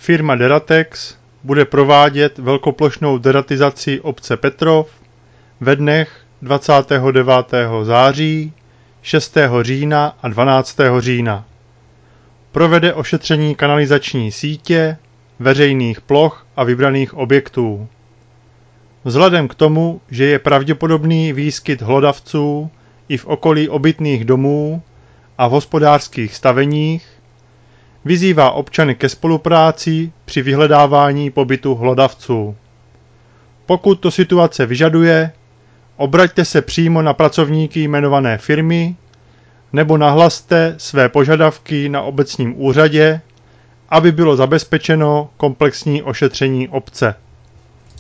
Firma Deratex bude provádět velkoplošnou deratizaci obce Petrov ve dnech 29. září, 6. října a 12. října. Provede ošetření kanalizační sítě, veřejných ploch a vybraných objektů. Vzhledem k tomu, že je pravděpodobný výskyt hlodavců i v okolí obytných domů a v hospodářských staveních, vyzývá občany ke spolupráci při vyhledávání pobytu hlodavců. Pokud to situace vyžaduje, obraťte se přímo na pracovníky jmenované firmy nebo nahlaste své požadavky na obecním úřadě, aby bylo zabezpečeno komplexní ošetření obce.